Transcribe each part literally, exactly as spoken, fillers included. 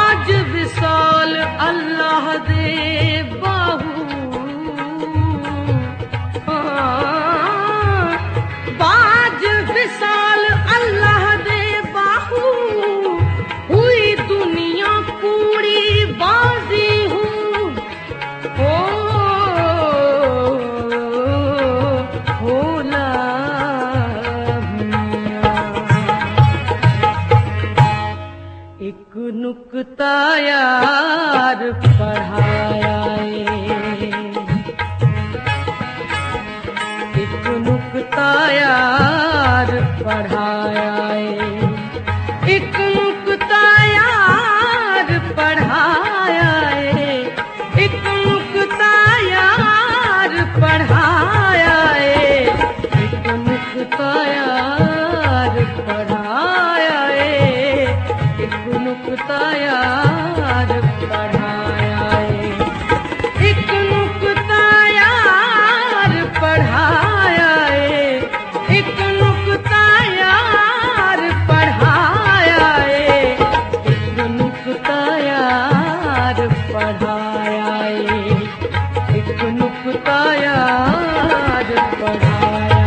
बाज विशाल अल्लाह दे बाहू, बाज विशाल अल्लाह दे बाहू, हुई दुनिया पूरी बाजी हूँ। ओ होला एक नुक्ता यार पढ़ाया एक नुक्ता यार पढ़ाया एक नुक्ता यार पढ़ाया एक नुक्ता यार पढ़ाया एक नुक्ता यार पढ़ाया एक नुक्ता यार पढ़ाया एक नुक्ता यार पढ़ाया एक नुक्ता यार पढ़ाया एक नुक्ता यार पढ़ाया एक नुक्ता यार पढ़ाया।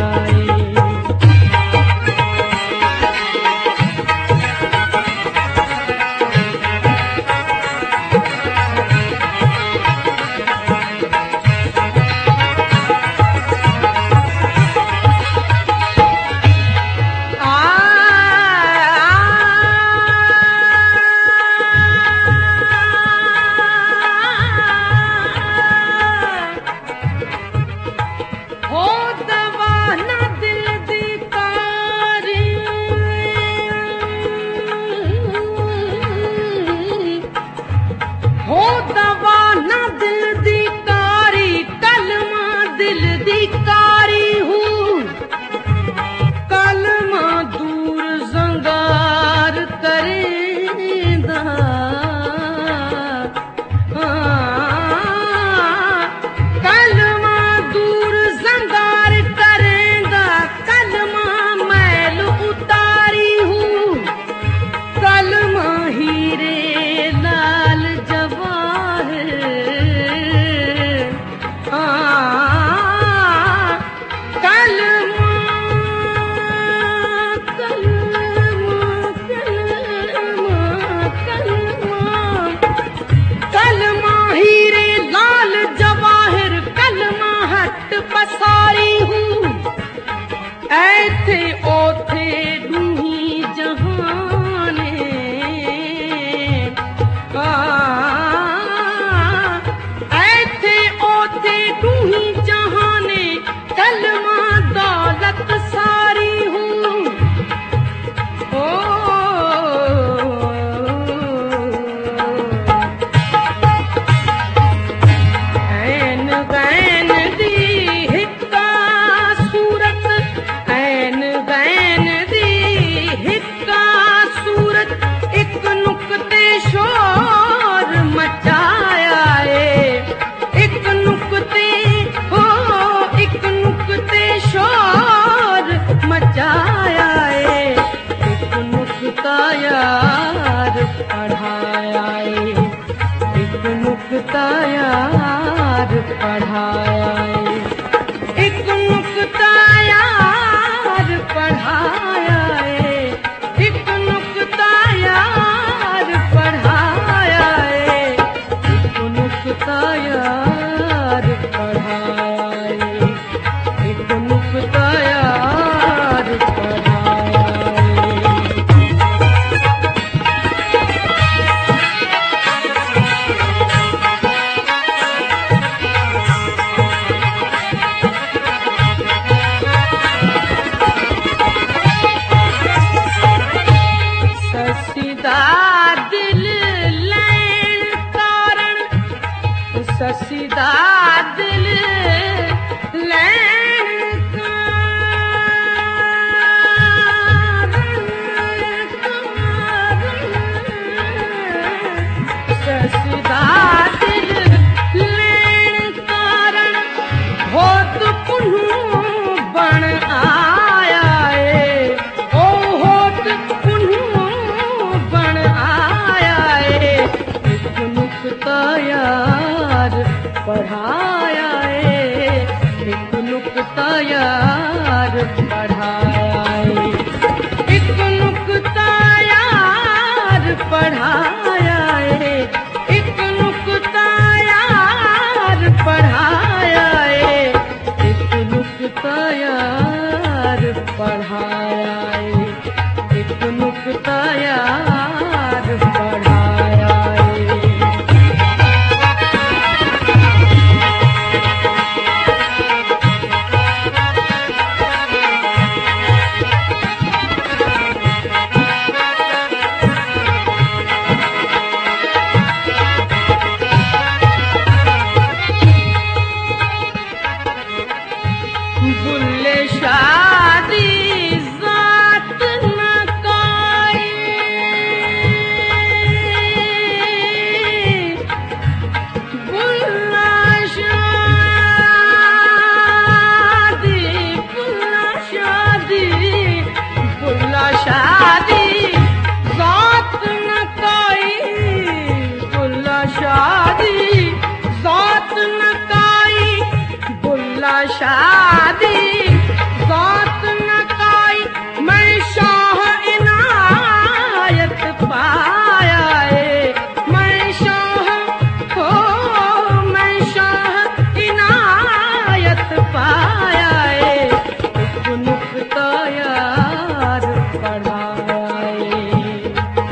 शादी गौत न काई मैं शाह इनायत पाया ए मैं शाह हो मैं शाह इनायत पाया ए एक नुक्ता यार पढ़ाया ए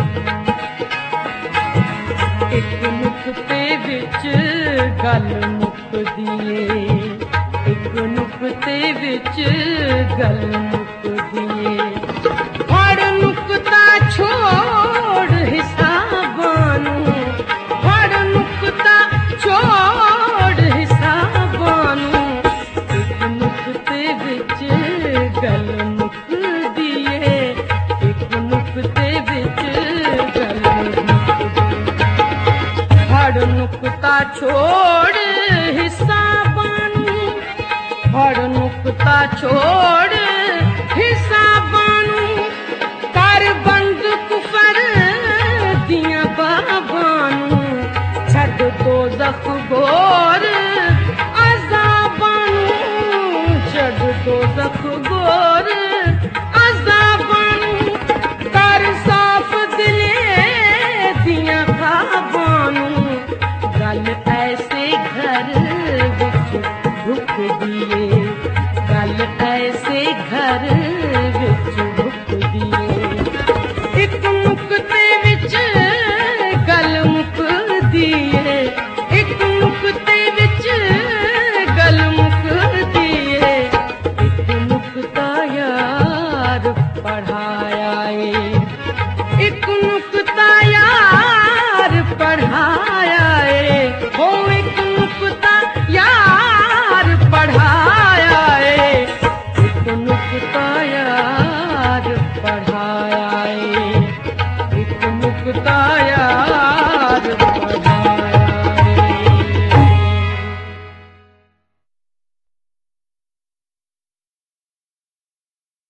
एक नुक्ते विच गल मुकदी एक नुक्ते विच गल मुकदी हर नुक्ता छोड़ हिसाबां नूं हर नुक्ता छोड़ हिसाबां नूं एक नुक्ते विच गल मुकदी एक नुक्ते विच गल मुकदी हर नुक्ता छोड़ हिसाबां नूं हर नुक्ता छोड़